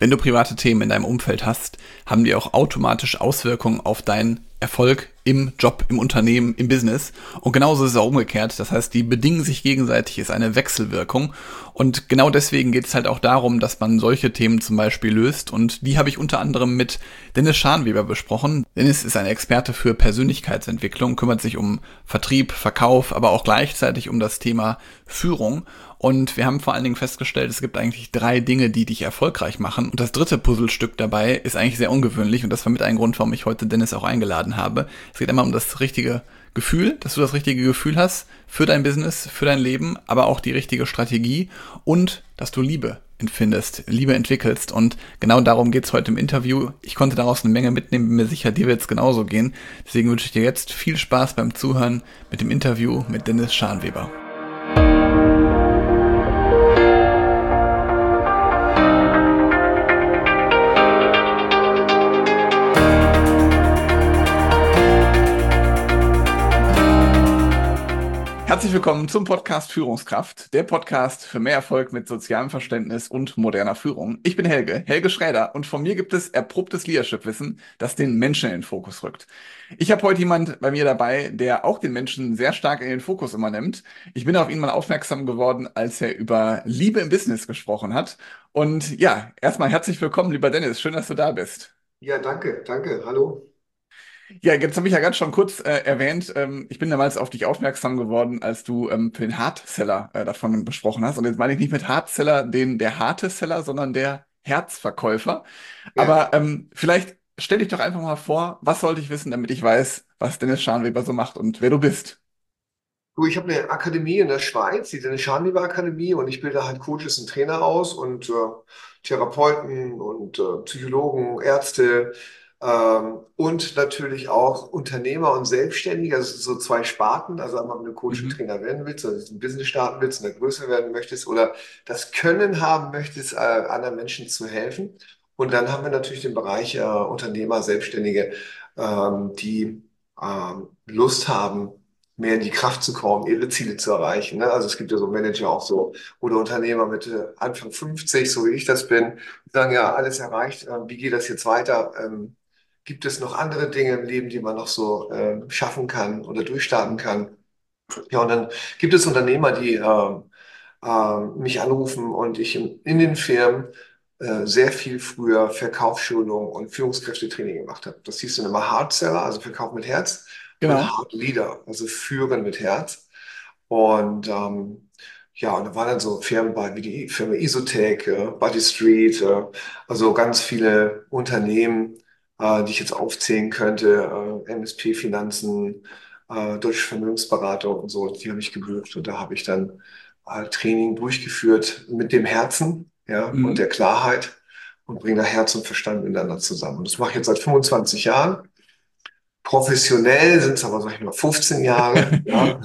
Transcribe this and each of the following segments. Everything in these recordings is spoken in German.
Wenn du private Themen in deinem Umfeld hast, haben die auch automatisch Auswirkungen auf deinen Erfolg im Job, im Unternehmen, im Business. Und genauso ist es auch umgekehrt. Das heißt, die bedingen sich gegenseitig, ist eine Wechselwirkung. Und genau deswegen geht es halt auch darum, dass man solche Themen zum Beispiel löst. Und die habe ich unter anderem mit Dennis Scharnweber besprochen. Dennis ist ein Experte für Persönlichkeitsentwicklung, kümmert sich um Vertrieb, Verkauf, aber auch gleichzeitig um das Thema Führung. Und wir haben vor allen Dingen festgestellt, es gibt eigentlich 3 Dinge, die dich erfolgreich machen. Und das dritte Puzzlestück dabei ist eigentlich sehr ungewöhnlich. Und das war mit ein Grund, warum ich heute Dennis auch eingeladen habe. Es geht immer um das richtige Gefühl, dass du das richtige Gefühl hast für dein Business, für dein Leben, aber auch die richtige Strategie und dass du Liebe empfindest, Liebe entwickelst. Und genau darum geht's heute im Interview. Ich konnte daraus eine Menge mitnehmen, bin mir sicher, dir wird es genauso gehen. Deswegen wünsche ich dir jetzt viel Spaß beim Zuhören mit dem Interview mit Dennis Scharnweber. Herzlich willkommen zum Podcast Führungskraft, der Podcast für mehr Erfolg mit sozialem Verständnis und moderner Führung. Ich bin Helge Schräder, und von mir gibt es erprobtes Leadership-Wissen, das den Menschen in den Fokus rückt. Ich habe heute jemand bei mir dabei, der auch den Menschen sehr stark in den Fokus immer nimmt. Ich bin auf ihn mal aufmerksam geworden, als er über Liebe im Business gesprochen hat. Und ja, erstmal herzlich willkommen, lieber Dennis. Schön, dass du da bist. Ja, danke, danke, hallo. Ja, jetzt habe ich ja ganz schon kurz erwähnt, ich bin damals auf dich aufmerksam geworden, als du für den Hardseller davon besprochen hast. Und jetzt meine ich nicht mit Hardseller der harte Seller, sondern der Herzverkäufer. Ja, Aber vielleicht stell dich doch einfach mal vor, was sollte ich wissen, damit ich weiß, was Dennis Scharnweber so macht und wer du bist. du, ich habe eine Akademie in der Schweiz, die Dennis Scharnweber Akademie, und ich bilde halt Coaches und Trainer aus und Therapeuten und Psychologen, Ärzte und natürlich auch Unternehmer und Selbstständige. Also so 2 Sparten. Also einmal, wenn du Coach und Mhm. Trainer werden willst, also ein Business starten willst, in der Größe werden möchtest oder das Können haben möchtest, anderen Menschen zu helfen. Und dann haben wir natürlich den Bereich Unternehmer, Selbstständige, die Lust haben, mehr in die Kraft zu kommen, ihre Ziele zu erreichen. Ne? Also es gibt ja so Manager auch so oder Unternehmer mit Anfang 50, so wie ich das bin, die sagen, ja, alles erreicht, wie geht das jetzt weiter? Gibt es noch andere Dinge im Leben, die man noch so schaffen kann oder durchstarten kann? Ja, und dann gibt es Unternehmer, die mich anrufen und ich in den Firmen sehr viel früher Verkaufsschulung und Führungskräftetraining gemacht habe. Das hieß dann immer Hard Seller, also Verkauf mit Herz, und Genau. Hard Leader, also Führen mit Herz. Und ja, und da waren dann so Firmen bei wie die Firma Isotec, Buddy Street, also ganz viele Unternehmen, die ich jetzt aufzählen könnte, MSP Finanzen, Deutsche Vermögensberatung und so, die habe ich gebucht, und da habe ich dann Training durchgeführt mit dem Herzen, ja, und Mhm. der Klarheit, und bringe da Herz und Verstand miteinander zusammen. Und das mache ich jetzt seit 25 Jahren. Professionell sind es aber, sag ich mal, 15 Jahre, ja.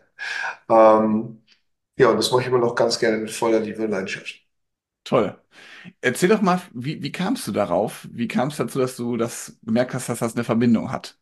Ähm, ja, und das mache ich immer noch ganz gerne mit voller Liebe und Leidenschaft. Toll. Erzähl doch mal, wie kamst du darauf? Wie kam es dazu, dass du das gemerkt hast, dass das eine Verbindung hat?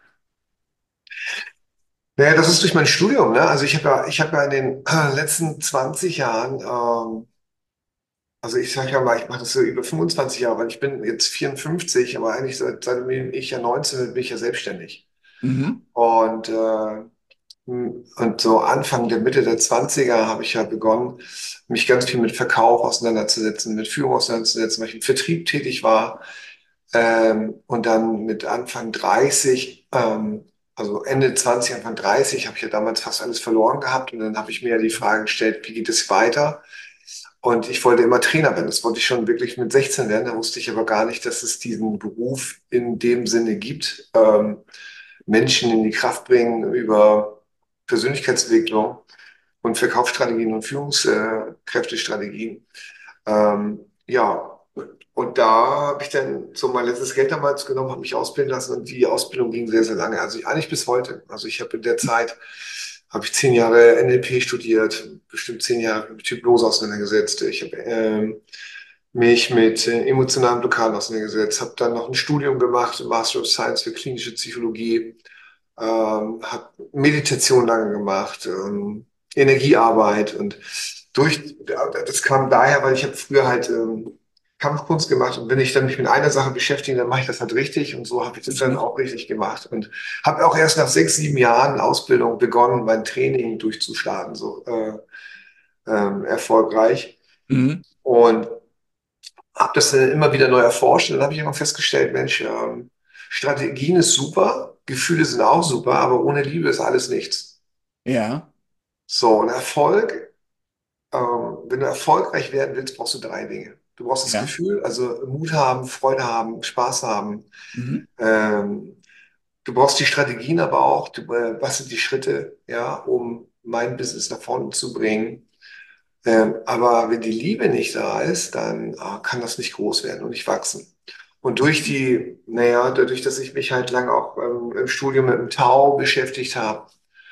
Naja, das ist durch mein Studium, ne? Also ich habe ja in den letzten 20 Jahren, also ich sage ja mal, ich mache das so über 25 Jahre, weil ich bin jetzt 54, aber eigentlich seitdem ich ja 19 bin, bin ich ja selbstständig. Mhm. Und, und so Anfang der Mitte der Zwanziger habe ich ja begonnen, mich ganz viel mit Verkauf auseinanderzusetzen, mit Führung auseinanderzusetzen, weil ich im Vertrieb tätig war. Und dann mit Anfang 30, also Ende 20, Anfang 30, habe ich ja damals fast alles verloren gehabt. Und dann habe ich mir ja die Frage gestellt, wie geht es weiter? Und ich wollte immer Trainer werden. Das wollte ich schon wirklich mit 16 werden. Da wusste ich aber gar nicht, dass es diesen Beruf in dem Sinne gibt. Menschen in die Kraft bringen über Persönlichkeitsentwicklung und Verkaufsstrategien und Führungskräftestrategien. Ja, und da habe ich dann so mein letztes Geld damals genommen, habe mich ausbilden lassen, und die Ausbildung ging sehr, sehr lange. Also eigentlich bis heute. Also ich habe in der Zeit, habe ich 10 Jahre NLP studiert, bestimmt 10 Jahre mit Hypnose auseinandergesetzt. Ich habe mich mit emotionalen Blockaden auseinandergesetzt, habe dann noch ein Studium gemacht, Master of Science für klinische Psychologie, habe Meditation lange gemacht, Energiearbeit, und das kam daher, weil ich habe früher halt Kampfkunst gemacht und wenn ich dann mich mit einer Sache beschäftige, dann mache ich das halt richtig und so habe ich das dann Mhm. auch richtig gemacht und habe auch erst nach 6, 7 Jahren Ausbildung begonnen, mein Training durchzustarten, so erfolgreich Mhm. und habe das dann immer wieder neu erforscht und dann habe ich immer festgestellt, Mensch, Strategien ist super, Gefühle sind auch super, aber ohne Liebe ist alles nichts. Ja, So, und Erfolg, wenn du erfolgreich werden willst, brauchst du 3 Dinge. Du brauchst das ja. Gefühl, also Mut haben, Freude haben, Spaß haben. Mhm. Ähm, Du brauchst die Strategien aber auch, was sind die Schritte, ja, um mein Business nach vorne zu bringen. Aber wenn die Liebe nicht da ist, dann kann das nicht groß werden und nicht wachsen. Und dadurch, dass ich mich halt lange auch im Studium mit dem Tao beschäftigt habe,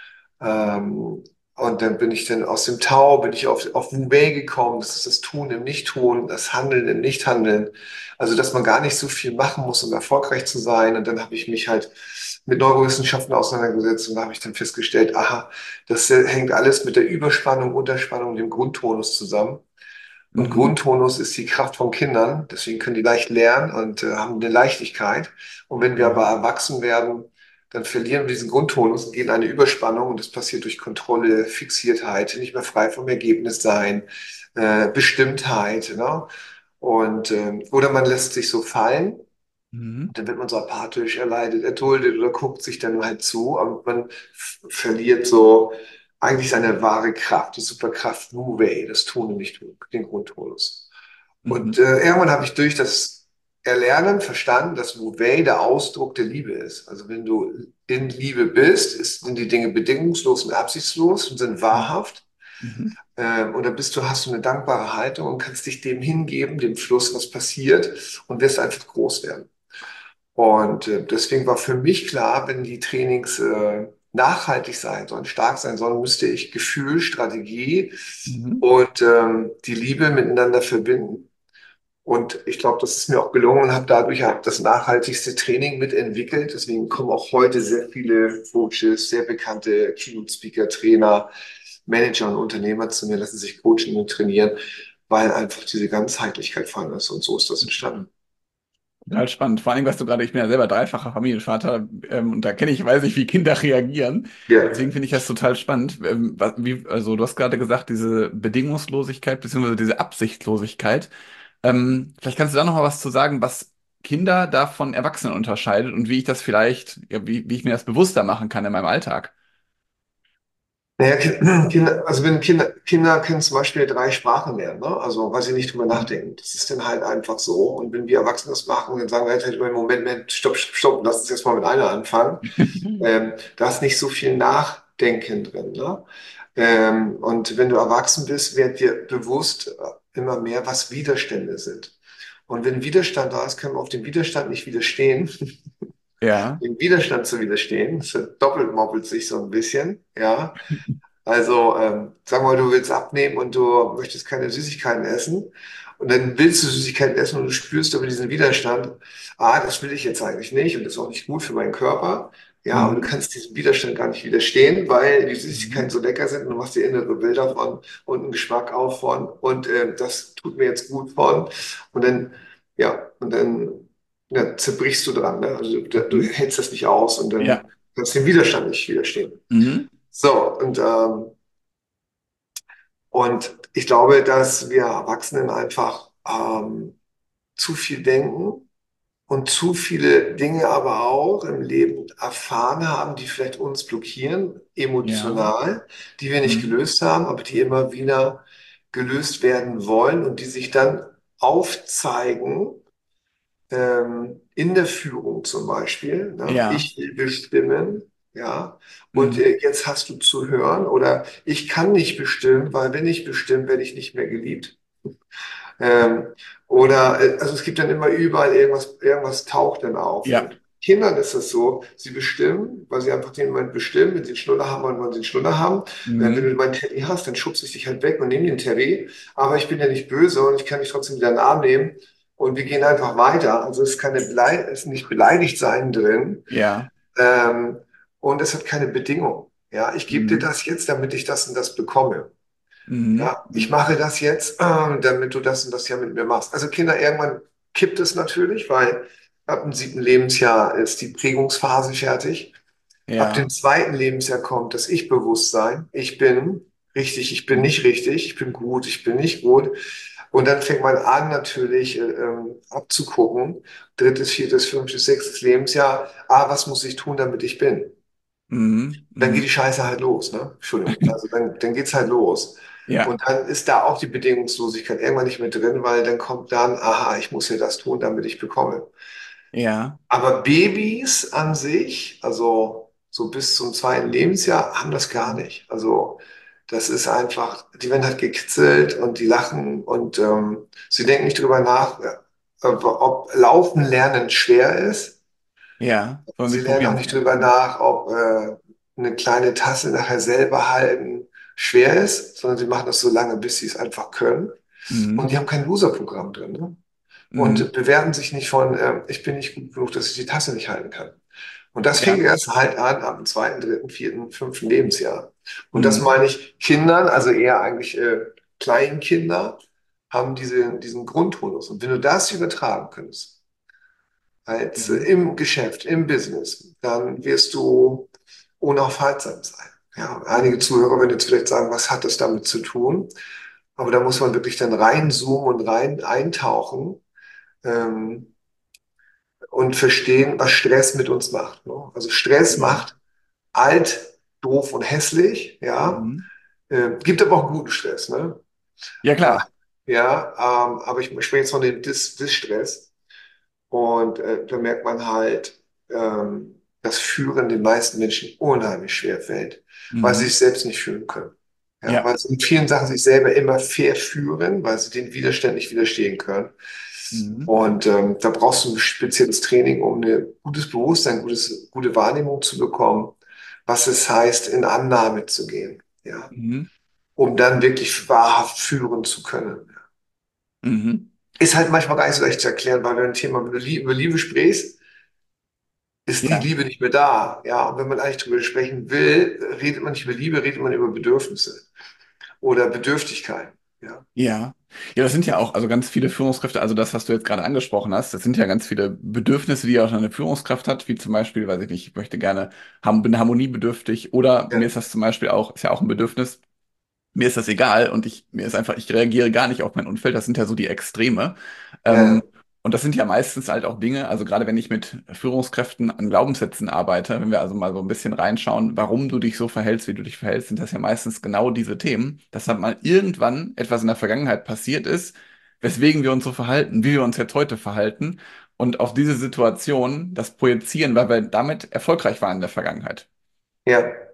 ähm, und dann bin ich dann aus dem Tao, bin ich auf Wu Wei gekommen. Das ist das Tun im Nicht-Tun, das Handeln im Nicht-Handeln. Also, dass man gar nicht so viel machen muss, um erfolgreich zu sein. Und dann habe ich mich halt mit Neurowissenschaften auseinandergesetzt und da habe ich dann festgestellt, aha, das hängt alles mit der Überspannung, Unterspannung, dem Grundtonus zusammen. Und Mhm. Grundtonus ist die Kraft von Kindern. Deswegen können die leicht lernen und haben eine Leichtigkeit. Und wenn wir aber Ja. erwachsen werden, dann verlieren wir diesen Grundtonus und gehen in eine Überspannung. Und das passiert durch Kontrolle, Fixiertheit, nicht mehr frei vom Ergebnis sein, Bestimmtheit. Ne? Und, oder man lässt sich so fallen. Mhm. Dann wird man so apathisch, erleidet, erduldet oder guckt sich dann halt zu und man verliert so eigentlich seine wahre Kraft, die Superkraft Wu Wei, das Tun und Nicht-Tun, den Grundtonus. Und Mhm. irgendwann habe ich durch das Erlernen verstanden, dass Wu Wei der Ausdruck der Liebe ist. Also wenn du in Liebe bist, sind die Dinge bedingungslos und absichtslos und sind Ja. wahrhaft. Mhm. Und dann hast du eine dankbare Haltung und kannst dich dem hingeben, dem Fluss, was passiert und wirst einfach groß werden. Und deswegen war für mich klar, wenn die Trainings nachhaltig sein sollen, stark sein sollen, müsste ich Gefühl, Strategie Mhm. und die Liebe miteinander verbinden. Und ich glaube, das ist mir auch gelungen und habe dadurch auch das nachhaltigste Training mitentwickelt. Deswegen kommen auch heute sehr viele Coaches, sehr bekannte Keynote-Speaker, Trainer, Manager und Unternehmer zu mir, lassen sich coachen und trainieren, weil einfach diese Ganzheitlichkeit vorhanden ist. Und so ist das entstanden. Total spannend. Vor allem, was du gerade, ich bin ja selber dreifacher Familienvater, und da kenne ich, weiß ich, wie Kinder reagieren. Ja. Deswegen finde ich das total spannend. Also du hast gerade gesagt, diese Bedingungslosigkeit beziehungsweise diese Absichtslosigkeit. Vielleicht kannst du da noch mal was zu sagen, was Kinder da von Erwachsenen unterscheidet und wie ich das vielleicht, ja, wie ich mir das bewusster machen kann in meinem Alltag. Naja, Kinder, also wenn Kinder können zum Beispiel 3 Sprachen lernen, ne? Also weil sie nicht drüber Mhm. nachdenken. Das ist dann halt einfach so. Und wenn wir Erwachsene das machen, dann sagen wir halt im Moment, Moment, stopp, stopp, stopp, lass uns jetzt mal mit einer anfangen. Da ist nicht so viel Nachdenken drin, ne? Und wenn du erwachsen bist, wird dir bewusst immer mehr, was Widerstände sind. Und wenn Widerstand da ist, können wir auf den Widerstand nicht widerstehen. Ja. Dem Widerstand zu widerstehen, das doppelt moppelt sich so ein bisschen, ja. Also, sag mal, du willst abnehmen und du möchtest keine Süßigkeiten essen. Und dann willst du Süßigkeiten essen und du spürst aber diesen Widerstand. Das will ich jetzt eigentlich nicht und das ist auch nicht gut für meinen Körper. Ja, aber du Mhm. kannst diesem Widerstand gar nicht widerstehen, weil die Süßigkeiten Mhm. so lecker sind und du machst dir innere Bilder von und einen Geschmack auch von und das tut mir jetzt gut von. Und dann, ja, zerbrichst du dran. Ne? Also du Mhm. hältst das nicht aus und Ja. dann kannst du dem Widerstand nicht widerstehen. Mhm. So, und ich glaube, dass wir Erwachsenen einfach zu viel denken und zu viele Dinge aber auch im Leben erfahren haben, die vielleicht uns blockieren, Ja. emotional, die wir nicht Mhm. gelöst haben, aber die immer wieder gelöst werden wollen und die sich dann aufzeigen in der Führung zum Beispiel. Ne? Ja. Ich will bestimmen, ja, und Mhm. jetzt hast du zu hören oder ich kann nicht bestimmen, weil wenn ich bestimme, werde ich nicht mehr geliebt. Ähm, also es gibt dann immer überall irgendwas taucht dann auf. Ja. Und Kindern ist es so, sie bestimmen, weil sie einfach den Moment bestimmen, wenn sie einen Schnuller haben, wollen sie einen Schnuller haben. Wenn Mhm. du meinen Teddy hast, dann schubse ich dich halt weg und nehme den Teddy. Aber ich bin ja nicht böse und ich kann dich trotzdem wieder in den Arm nehmen. Und wir gehen einfach weiter. Also es ist nicht beleidigt sein drin. Ja. Ähm, und es hat keine Bedingung. Ja, ich gebe dir Mhm. das jetzt, damit ich das und das bekomme. Mhm. Ja, ich Mhm. mache das jetzt, damit du das und das ja mit mir machst. Also Kinder, irgendwann kippt es natürlich, weil ab dem 7. Lebensjahr ist die Prägungsphase fertig. Ab dem Ja. 2. Lebensjahr kommt das Ich-Bewusstsein. Ich bin richtig, ich bin nicht richtig, ich bin gut, ich bin nicht gut. Und dann fängt man an, natürlich abzugucken. 3., 4., 5., 6. Lebensjahr. Ah, was muss ich tun, damit ich bin? Mhm. Dann geht Mhm. die Scheiße halt los, ne? Entschuldigung. Also dann geht's halt los. Ja. Und dann ist da auch die Bedingungslosigkeit irgendwann nicht mehr drin, weil dann kommt dann, aha, ich muss ja das tun, damit ich bekomme. Ja. Aber Babys an sich, also so bis zum 2. Lebensjahr, haben das gar nicht. Also das ist einfach, die werden halt gekitzelt und die lachen und sie denken nicht drüber nach, ob Laufen lernen schwer ist. Ja. Sollen Sie sich lernen auch probieren. nicht drüber nach, ob eine kleine Tasse nachher selber halten schwer ist, sondern sie machen das so lange, bis sie es einfach können. Und Mhm. die haben kein Loser-Programm drin, ne? Und Mhm. bewerten sich nicht von, ich bin nicht gut genug, dass ich die Tasse nicht halten kann. Und das fing Ja. erst halt an ab dem 2., 3., 4., 5. Lebensjahr. Und das Mhm. meine ich Kindern, also eher eigentlich Kleinkinder, haben diesen Grundtonus. Und wenn du das übertragen könntest, als Mhm. im Geschäft, im Business, dann wirst du unaufhaltsam sein. Ja, einige Mhm. Zuhörer werden jetzt vielleicht sagen, was hat das damit zu tun? Aber da muss man wirklich dann reinzoomen und rein eintauchen ähm, und verstehen, was Stress mit uns macht. Ne? Also Stress Mhm. macht alt, doof und hässlich, ja. Mhm. Gibt aber auch guten Stress, ne? Ja, Äh, klar. ja, aber ich spreche jetzt von dem Dis-Stress. Und da merkt man halt, dass Führen den meisten Menschen unheimlich schwer fällt, weil sie Mhm. sich selbst nicht führen können. Ja, Ja. weil sie in vielen Sachen sich selber immer verführen, weil sie den Widerstand nicht widerstehen können. Mhm. Und da brauchst du ein spezielles Training, um ein gutes Bewusstsein, gute Wahrnehmung zu bekommen, was es heißt, in Annahme zu gehen. Ja, Mhm. um dann wirklich wahrhaft führen zu können. Mhm. Ist halt manchmal gar nicht so leicht zu erklären, weil wenn du über Liebe sprichst, ist die Ja. Liebe nicht mehr da. Ja, und wenn man eigentlich darüber sprechen will, redet man nicht über Liebe, redet man über Bedürfnisse oder Bedürftigkeit. Ja, Ja. Ja, das sind ja auch, also ganz viele Führungskräfte, also das, was du jetzt gerade angesprochen hast, das sind ja ganz viele Bedürfnisse, die auch eine Führungskraft hat, wie zum Beispiel, weiß ich nicht, ich möchte gerne, bin harmoniebedürftig oder ja, mir ist das zum Beispiel auch, ist ja auch ein Bedürfnis, mir ist das egal und mir ist einfach, ich reagiere gar nicht auf mein Umfeld. Das sind ja so die Extreme. ja, Und das sind ja meistens halt auch Dinge, also gerade wenn ich mit Führungskräften an Glaubenssätzen arbeite, wenn wir also mal so ein bisschen reinschauen, warum du dich so verhältst, wie du dich verhältst, sind das ja meistens genau diese Themen, dass dann mal irgendwann etwas in der Vergangenheit passiert ist, weswegen wir uns so verhalten, wie wir uns jetzt heute verhalten und auf diese Situation das projizieren, weil wir damit erfolgreich waren in der Vergangenheit. ja,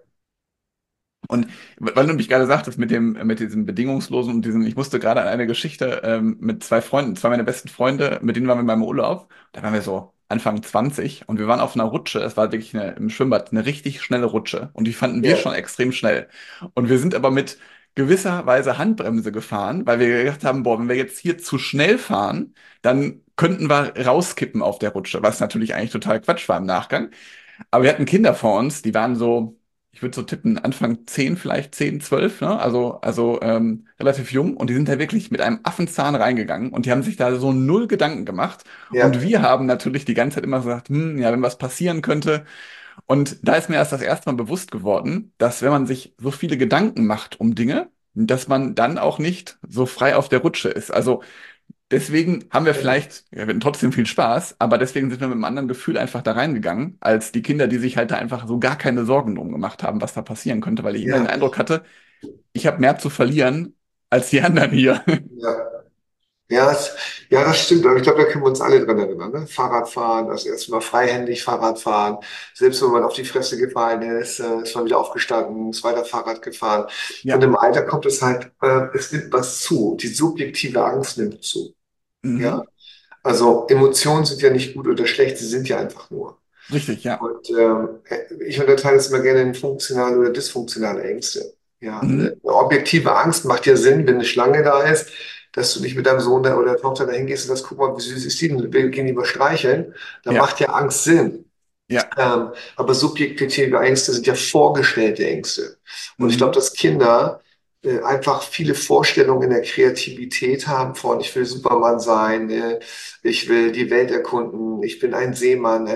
Und weil du mich gerade sagtest, mit diesem Bedingungslosen und diesem, ich musste gerade an eine Geschichte mit zwei Freunden, zwei meiner besten Freunde, mit denen waren wir beim Urlaub. Da waren wir so Anfang 20 und wir waren auf einer Rutsche. Es war wirklich im Schwimmbad eine richtig schnelle Rutsche und die fanden wir schon ja, extrem schnell. Und wir sind aber mit gewisser Weise Handbremse gefahren, weil wir gedacht haben, boah, wenn wir jetzt hier zu schnell fahren, dann könnten wir rauskippen auf der Rutsche, was natürlich eigentlich total Quatsch war im Nachgang. Aber wir hatten Kinder vor uns, die waren so, ich würde so tippen, Anfang 10, vielleicht 10, 12, ne? Also relativ jung und die sind da wirklich mit einem Affenzahn reingegangen und die haben sich da so null Gedanken gemacht. Und ja, wir haben natürlich die ganze Zeit immer gesagt, ja, wenn was passieren könnte. Und da ist mir erst das erste Mal bewusst geworden, dass wenn man sich so viele Gedanken macht um Dinge, dass man dann auch nicht so frei auf der Rutsche ist. Also deswegen haben wir ja, vielleicht, ja, wir hatten trotzdem viel Spaß, aber deswegen sind wir mit einem anderen Gefühl einfach da reingegangen, als die Kinder, die sich halt da einfach so gar keine Sorgen drum gemacht haben, was da passieren könnte, weil ich immer den ja, Eindruck hatte, ich habe mehr zu verlieren als die anderen hier. ja. Ja, ja, das stimmt. Aber ich glaube, da können wir uns alle dran erinnern. Ne? Fahrradfahren, also erstmal freihändig Fahrrad fahren. Selbst wenn man auf die Fresse gefallen ist man wieder aufgestanden, ist weiter Fahrrad gefahren. Und Ja. im Alter kommt es halt, es nimmt was zu. Die subjektive Angst nimmt zu. Ja, Mhm. also Emotionen sind ja nicht gut oder schlecht, sie sind ja einfach nur. Richtig, ja. Und ich unterteile es immer gerne in funktionale oder dysfunktionale Ängste. Ja, eine Mhm. objektive Angst macht ja Sinn, wenn eine Schlange da ist, dass du nicht mit deinem Sohn oder Tochter dahin gehst und sagst, guck mal, wie süß ist die denn? Wir gehen lieber streicheln. Da Ja. macht ja Angst Sinn. Ja. Aber subjektive Ängste sind ja vorgestellte Ängste. Und ich glaube, Mhm. dass Kinder einfach viele Vorstellungen in der Kreativität haben von, ich will Superman sein, ich will die Welt erkunden, ich bin ein Seemann,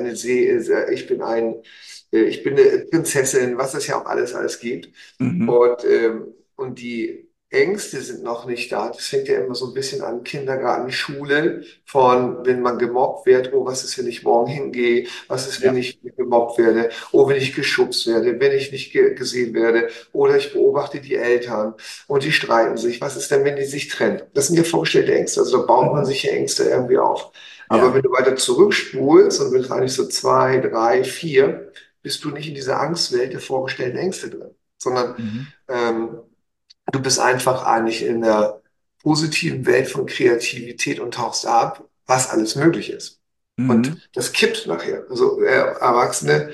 ich bin eine Prinzessin, was es ja auch alles gibt. Mhm. Und die Ängste sind noch nicht da. Das fängt ja immer so ein bisschen an, Kindergarten, Schule, von wenn man gemobbt wird, oh, was ist, wenn ich morgen hingehe, was ist, wenn Ja. ich gemobbt werde, oh, wenn ich geschubst werde, wenn ich nicht gesehen werde, oder ich beobachte die Eltern und die streiten sich, was ist denn, wenn die sich trennen? Das sind ja vorgestellte Ängste, also da baut man Mhm. sich ja Ängste irgendwie auf. Aber wenn Ja. du weiter zurückspulst und bist eigentlich so zwei, drei, vier, bist du nicht in dieser Angstwelt der vorgestellten Ängste drin, sondern Mhm. ähm, du bist einfach eigentlich in der positiven Welt von Kreativität und tauchst ab, was alles möglich ist. Und Mhm. das kippt nachher. Also Erwachsene,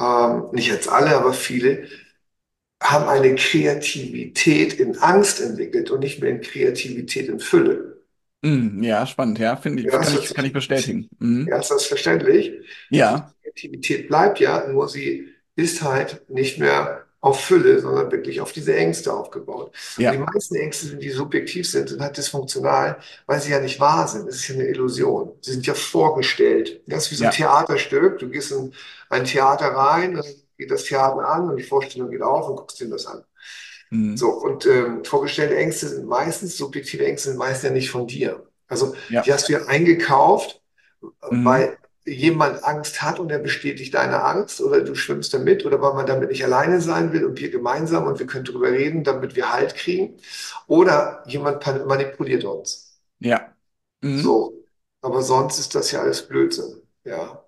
nicht jetzt alle, aber viele, haben eine Kreativität in Angst entwickelt und nicht mehr in Kreativität in Fülle. Mhm. Ja, spannend, ja, finde ich, Ja, das hört kann sich ich ein bisschen, bestätigen. Mhm. ja, ist das verständlich? Also Ja, Kreativität bleibt ja, nur sie ist halt nicht mehr auf Fülle, sondern wirklich auf diese Ängste aufgebaut. Und die ja, meisten Ängste, die subjektiv sind halt dysfunktional, weil sie ja nicht wahr sind. Es ist ja eine Illusion. Sie sind ja vorgestellt. Das ist wie so ein ja. Theaterstück. Du gehst in ein Theater rein, dann geht das Theater an und die Vorstellung geht auf und guckst dir das an. Mhm. So, und vorgestellte Ängste sind meistens, subjektive Ängste sind meist ja nicht von dir. Also die Ja. hast du ja eingekauft, Mhm. weil jemand Angst hat und er bestätigt deine Angst oder du schwimmst damit oder weil man damit nicht alleine sein will und wir gemeinsam und wir können darüber reden, damit wir Halt kriegen. Oder jemand manipuliert uns. Ja. Mhm. So. Aber sonst ist das ja alles Blödsinn. Ja.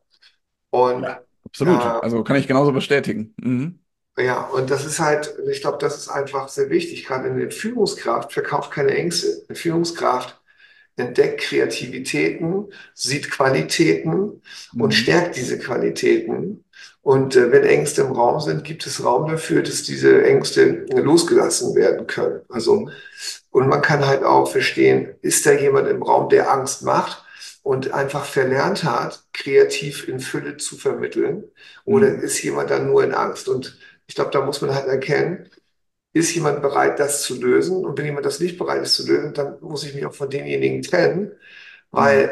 Und Ja, absolut. äh, Also kann ich genauso bestätigen. Mhm. ja, und das ist halt, ich glaube, das ist einfach sehr wichtig. Gerade eine Führungskraft verkauft keine Ängste. Eine Führungskraft entdeckt Kreativitäten, sieht Qualitäten und Mhm. stärkt diese Qualitäten. Und wenn Ängste im Raum sind, gibt es Raum dafür, dass diese Ängste losgelassen werden können. Also, Mhm. und man kann halt auch verstehen, ist da jemand im Raum, der Angst macht und einfach verlernt hat, kreativ in Fülle zu vermitteln? Oder Mhm. ist jemand dann nur in Angst? Und ich glaube, da muss man halt erkennen, ist jemand bereit, das zu lösen? Und wenn jemand das nicht bereit ist zu lösen, dann muss ich mich auch von denjenigen trennen, Mhm. weil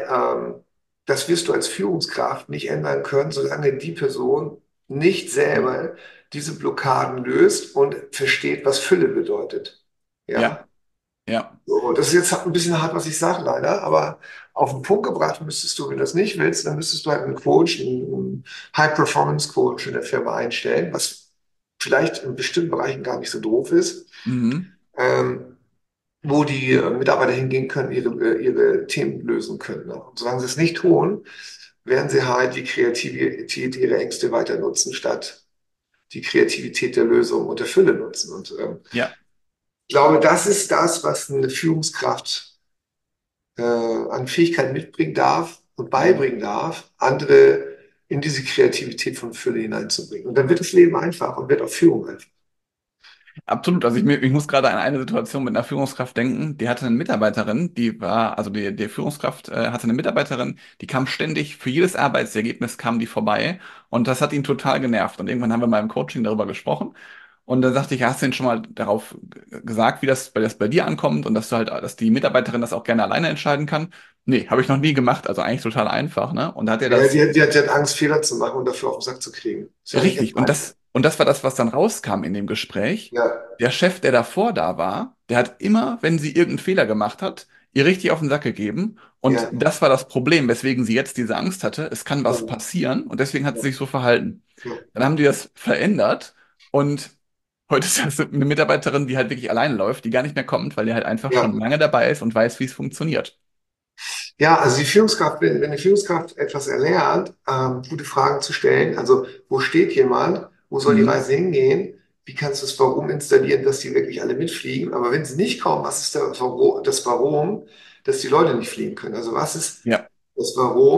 das wirst du als Führungskraft nicht ändern können, solange die Person nicht Ja. selber diese Blockaden löst und versteht, was Fülle bedeutet. Ja, Ja. Ja. so, das ist jetzt ein bisschen hart, was ich sage, leider, aber auf den Punkt gebracht müsstest du, wenn du das nicht willst, dann müsstest du halt einen Coach, einen High-Performance-Coach in der Firma einstellen, was vielleicht in bestimmten Bereichen gar nicht so doof ist, Mhm. ähm, wo die Mitarbeiter hingehen können, ihre Themen lösen können. Ne? Und solange sie es nicht tun, werden sie halt die Kreativität ihrer Ängste weiter nutzen, statt die Kreativität der Lösung und der Fülle nutzen. Und Ja. ich glaube, das ist das, was eine Führungskraft an Fähigkeiten mitbringen darf und Mhm. beibringen darf, andere in diese Kreativität von Fülle hineinzubringen. Und dann wird das Leben einfach und wird auch Führung einfach. Absolut. Also ich muss gerade an eine Situation mit einer Führungskraft denken. Die hatte eine Mitarbeiterin, die war, also die Führungskraft hatte eine Mitarbeiterin, die kam ständig, für jedes Arbeitsergebnis kam die vorbei und das hat ihn total genervt. Und irgendwann haben wir mal im Coaching darüber gesprochen und da sagte ich, hast du denn schon mal darauf gesagt, wie das bei dir ankommt und dass du halt, dass die Mitarbeiterin das auch gerne alleine entscheiden kann? Nee, habe ich noch nie gemacht. Also eigentlich total einfach, ne? Und da hat er Ja, das die hat Angst, Fehler zu machen und dafür auf den Sack zu kriegen. Ist ja eigentlich ganz richtig. einfach. Und das war das, was dann rauskam in dem Gespräch. Ja, Der Chef, der davor da war, der hat immer, wenn sie irgendeinen Fehler gemacht hat, ihr richtig auf den Sack gegeben. Und ja, das war das Problem, weswegen sie jetzt diese Angst hatte. Es kann was ja, passieren und deswegen hat ja, sie sich so verhalten. ja, Dann haben die das verändert und heute ist das eine Mitarbeiterin, die halt wirklich alleine läuft, die gar nicht mehr kommt, weil die halt einfach ja. schon lange dabei ist und weiß, wie es funktioniert. Ja, also die Führungskraft, wenn die Führungskraft etwas erlernt, gute Fragen zu stellen, also wo steht jemand, wo soll die Mhm. Reise hingehen, wie kannst du das Warum installieren, dass die wirklich alle mitfliegen, aber wenn sie nicht kommen, was ist das Warum, dass die Leute nicht fliegen können? Also was ist Ja, das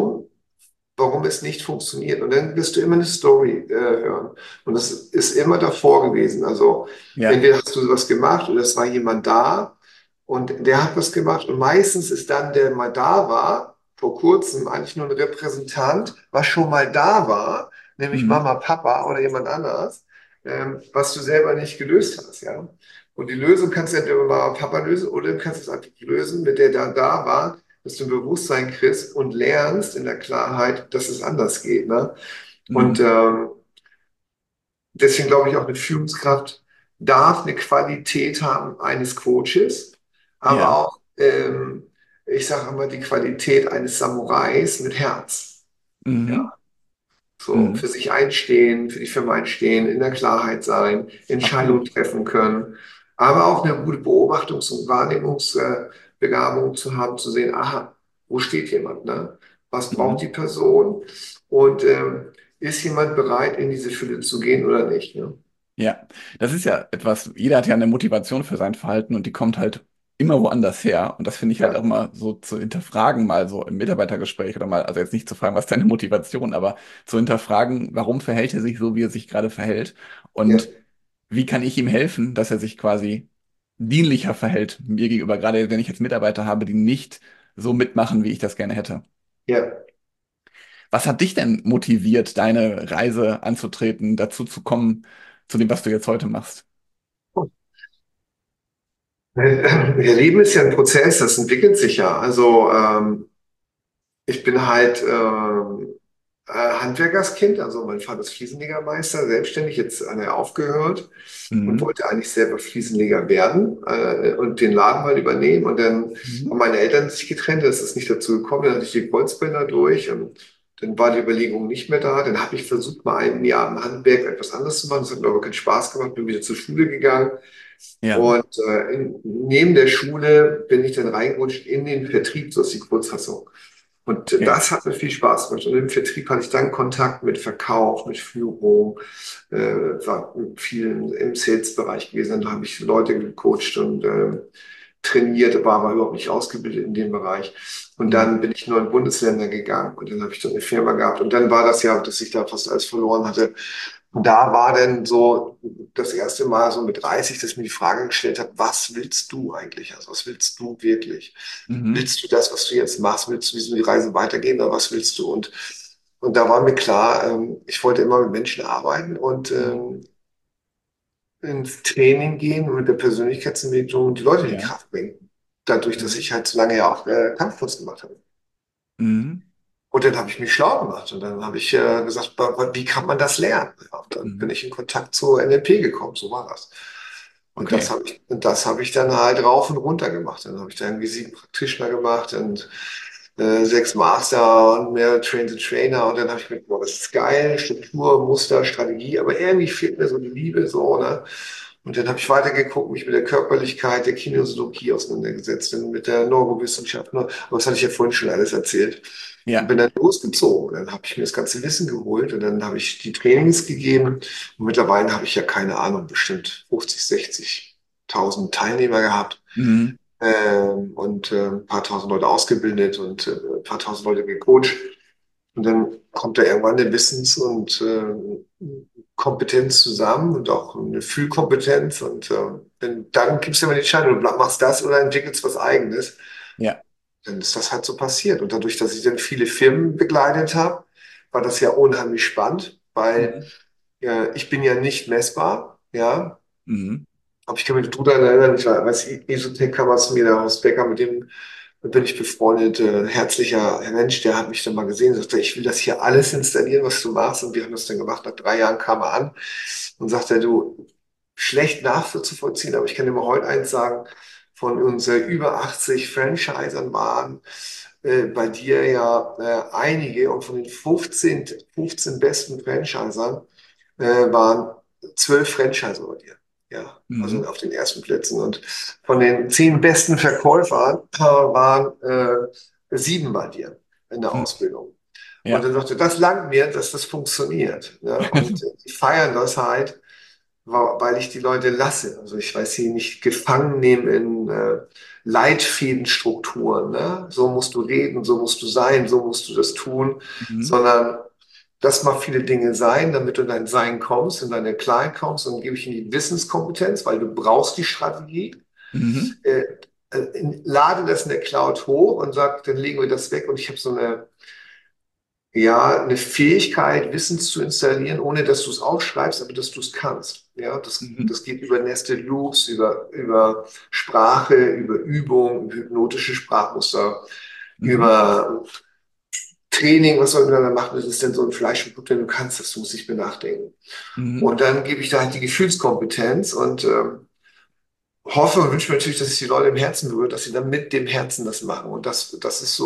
warum es nicht funktioniert. Und dann wirst du immer eine Story hören. Und das ist immer davor gewesen. Also ja. entweder hast du was gemacht oder es war jemand da und der hat was gemacht. Und meistens ist dann, der mal da war, vor kurzem eigentlich nur ein Repräsentant, was schon mal da war, nämlich Mhm. Mama, Papa oder jemand anders, was du selber nicht gelöst hast. Ja? Und die Lösung kannst du entweder mit Mama und Papa lösen oder du kannst es einfach lösen, mit der da war, dass du ein Bewusstsein kriegst und lernst in der Klarheit, dass es anders geht. Ne? Und Mhm. deswegen glaube ich auch, eine Führungskraft darf eine Qualität haben eines Coaches, aber Ja. auch, ich sage immer, die Qualität eines Samurais mit Herz. Mhm. Ja, so für Mhm. sich einstehen, für die Firma einstehen, in der Klarheit sein, Entscheidungen Absolut. treffen können, aber auch eine gute Beobachtungs- und Wahrnehmungsbegabung zu haben, zu sehen, aha, wo steht jemand, ne? Was braucht die Mhm. Person? Und ist jemand bereit, in diese Fülle zu gehen oder nicht? Ne? Ja, das ist ja etwas, jeder hat ja eine Motivation für sein Verhalten und die kommt halt immer woanders her. Und das finde ich halt auch Ja, mal so zu hinterfragen, mal so im Mitarbeitergespräch oder mal, also jetzt nicht zu fragen, was ist deine Motivation, aber zu hinterfragen, warum verhält er sich so, wie er sich gerade verhält ja, und wie kann ich ihm helfen, dass er sich quasi dienlicher verhält mir gegenüber, gerade wenn ich jetzt Mitarbeiter habe, die nicht so mitmachen, wie ich das gerne hätte. ja. Was hat dich denn motiviert, deine Reise anzutreten, dazu zu kommen, zu dem, was du jetzt heute machst? Ihr Leben ist ja ein Prozess, das entwickelt sich ja. Also ich bin halt Handwerkerskind, also mein Vater ist Fliesenlegermeister, selbstständig, jetzt hat er aufgehört und Mhm. wollte eigentlich selber Fliesenleger werden und den Laden mal übernehmen. Und dann haben Mhm. meine Eltern sich getrennt, das ist nicht dazu gekommen, dann hatte ich die Kreuzbänder durch und dann war die Überlegung nicht mehr da. Dann habe ich versucht, mal ein Jahr im Handwerk etwas anderes zu machen. Das hat mir aber keinen Spaß gemacht, bin wieder zur Schule gegangen. Ja, Und neben der Schule bin ich dann reingerutscht in den Vertrieb, so ist die Kurzfassung. Und okay. das hat mir viel Spaß gemacht. Und im Vertrieb hatte ich dann Kontakt mit Verkauf, mit Führung, war mit vielen im Sales-Bereich gewesen. Dann habe ich Leute gecoacht und trainiert, war aber überhaupt nicht ausgebildet in dem Bereich. Und dann Mhm. bin ich nur in Bundesländer gegangen und dann habe ich so eine Firma gehabt. Und dann war das ja, dass ich da fast alles verloren hatte. Und da war dann so das erste Mal so mit 30, dass ich mir die Frage gestellt habe, was willst du eigentlich? Also was willst du wirklich? Mhm. Willst du das, was du jetzt machst? Willst du die Reise weitergehen oder was willst du? Und da war mir klar, ich wollte immer mit Menschen arbeiten und Mhm. ins Training gehen und mit der Persönlichkeitsentwicklung und die Leute in die Ja. Kraft bringen. Dadurch, dass Mhm. ich halt so lange ja auch Kampfkunst gemacht habe. Mhm. Und dann habe ich mich schlau gemacht und dann habe ich gesagt, wie kann man das lernen? Ja, und dann bin Mhm. ich in Kontakt zur NLP gekommen, so war das. Okay. Und das habe ich dann halt rauf und runter gemacht. Dann habe ich da irgendwie 7 Practitioner gemacht und 6 Master und mehr Train the Trainer. Und dann habe ich gedacht, boah, das ist geil, Struktur, Muster, Strategie, aber irgendwie fehlt mir so die Liebe, so, ne? Und dann habe ich weitergeguckt, mich mit der Körperlichkeit, der Kinesiologie auseinandergesetzt, dann mit der Neurowissenschaft. Ne? Aber das hatte ich ja vorhin schon alles erzählt. Und bin Ja. dann losgezogen. Dann habe ich mir das ganze Wissen geholt und dann habe ich die Trainings gegeben. Und mittlerweile habe ich ja keine Ahnung, bestimmt 50, 60.000 Teilnehmer gehabt Mhm. und ein paar tausend Leute ausgebildet und ein paar tausend Leute gecoacht. Und dann kommt da irgendwann eine Wissens- und Kompetenz zusammen und auch eine Fühlkompetenz. Und dann gibst du immer die Entscheidung, du machst das oder entwickelst was Eigenes. Ja. Dann ist das halt so passiert. Und dadurch, dass ich dann viele Firmen begleitet habe, war das ja unheimlich spannend, weil Mhm. ich bin ja nicht messbar, ja. Mhm. Aber ich kann mich gut daran erinnern, ich war, weiß Esotec kam zu mir, der Horst Becker, mit dem bin ich befreundet, herzlicher Mensch, der hat mich dann mal gesehen und sagte, ich will das hier alles installieren, was du machst. Und wir haben das dann gemacht. Nach 3 Jahren kam er an und sagte, du, schlecht nachzuvollziehen, aber ich kann dir mal heute eins sagen, von unseren über 80 Franchisern waren bei dir ja einige und von den 15 besten Franchisern waren 12 Franchiser bei dir. Ja, also Mhm. auf den ersten Plätzen. Und von den 10 besten Verkäufern waren 7 bei dir in der Mhm. Ausbildung. Und Ja. dann sagte, das langt mir, dass das funktioniert. Ne? Und die feiern das halt, weil ich die Leute lasse. Also ich weiß sie nicht gefangen nehmen in Leitfädenstrukturen. Ne? So musst du reden, so musst du sein, so musst du das tun, Mhm. sondern lass mal viele Dinge sein, damit du in dein Sein kommst, in deine Klarheit kommst. Und dann gebe ich ihnen die Wissenskompetenz, weil du brauchst die Strategie. Mhm. Äh, lade das in der Cloud hoch und sag, dann legen wir das weg. Und ich habe so eine ja, eine Fähigkeit, Wissens zu installieren, ohne dass du es aufschreibst, aber dass du es kannst. Ja, Mhm. das geht über Nested Loops, über Sprache, über Übung, über hypnotische Sprachmuster, Mhm. über Training, was soll man da machen? Das ist denn so ein Fleisch und Blut, wenn du kannst, das du musst nicht mehr nachdenken. Mhm. Und dann gebe ich da halt die Gefühlskompetenz und hoffe und wünsche mir natürlich, dass es die Leute im Herzen berührt, dass sie dann mit dem Herzen das machen. Und das ist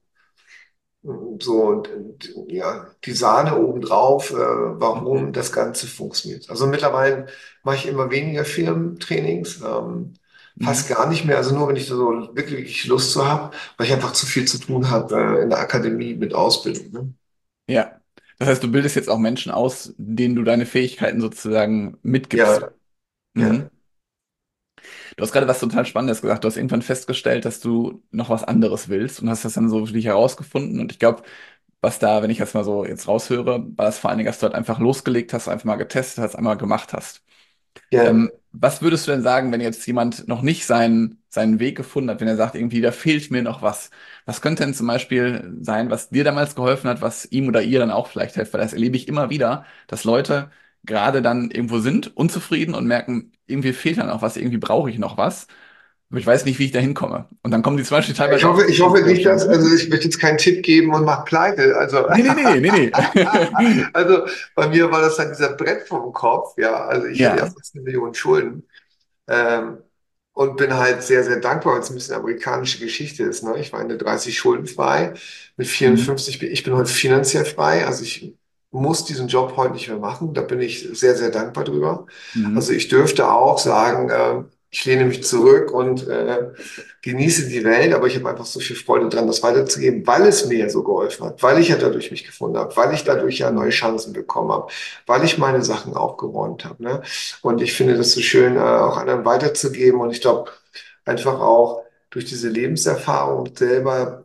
so, ja, die Sahne obendrauf, Mhm. warum das Ganze funktioniert. Also mittlerweile mache ich immer weniger Firmentrainings, fast Mhm. gar nicht mehr. Also nur, wenn ich da so wirklich Lust zu habe, weil ich einfach zu viel zu tun habe, in der Akademie mit Ausbildung. Ne? Ja. Das heißt, du bildest jetzt auch Menschen aus, denen du deine Fähigkeiten sozusagen mitgibst. Ja, Mhm. ja, Du hast gerade was total Spannendes gesagt. Du hast irgendwann festgestellt, dass du noch was anderes willst und hast das dann so für dich herausgefunden. Und ich glaube, was da, wenn ich das mal so jetzt raushöre, war das vor allen Dingen, dass du halt einfach losgelegt hast, einfach mal getestet hast, einmal gemacht hast. ja. Was würdest du denn sagen, wenn jetzt jemand noch nicht seinen Weg gefunden hat, wenn er sagt, irgendwie, da fehlt mir noch was? Was könnte denn zum Beispiel sein, was dir damals geholfen hat, was ihm oder ihr dann auch vielleicht hilft? Weil das erlebe ich immer wieder, dass Leute gerade dann irgendwo sind, unzufrieden und merken, irgendwie fehlt dann auch was, irgendwie brauche ich noch was. Aber ich weiß nicht, wie ich da hinkomme. Und dann kommen die zum Beispiel teilweise auch Ich zu hoffe nicht, dass, Coaching. also ich möchte jetzt keinen Tipp geben und mach pleite. Also, Nee, nee, nee, nee, nee. also bei mir war das dann dieser Brett vom Kopf. Ja, also ich hatte ja Ja. fast 1 Million Schulden. Ähm, und bin halt sehr, sehr dankbar, weil es ein bisschen amerikanische Geschichte ist. Ne? Ich war Ende 30 schuldenfrei. Mit Mhm. 54 ich bin heute finanziell frei. Also ich muss diesen Job heute nicht mehr machen. Da bin ich sehr, sehr dankbar drüber. Also Mhm. ich dürfte auch sagen, ich lehne mich zurück und genieße die Welt, aber ich habe einfach so viel Freude dran, das weiterzugeben, weil es mir ja so geholfen hat, weil ich ja dadurch mich gefunden habe, weil ich dadurch ja neue Mhm. Chancen bekommen habe, weil ich meine Sachen aufgeräumt habe. Ne? Und ich finde das so schön, auch anderen weiterzugeben. Und ich glaube, einfach auch durch diese Lebenserfahrung selber,